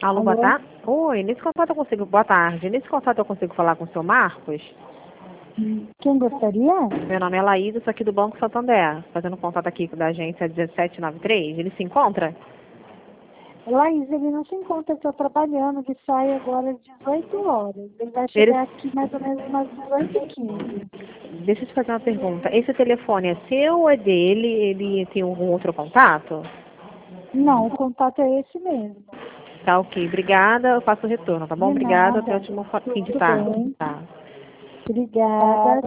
Alô, boa Alô? tarde. Oi, nesse contato eu consigo. Boa tarde. Nesse contato eu consigo falar com o seu Marcos? Quem gostaria? Meu nome é Laísa, sou aqui do Banco Santander. Fazendo contato aqui da agência 1793. Ele se encontra? Laís, ele não se encontra, está trabalhando, ele sai agora às 18 horas. Ele vai Ele... chegar aqui mais ou menos umas 18h15. Deixa eu te fazer uma pergunta. Esse telefone é seu ou é dele? Ele tem algum outro contato? Não, o contato é esse mesmo. Tá, ok. Obrigada. Eu faço o retorno, tá bom? De Obrigada. nada. Até o último fim de Tudo tarde. bem. Tá. Obrigada.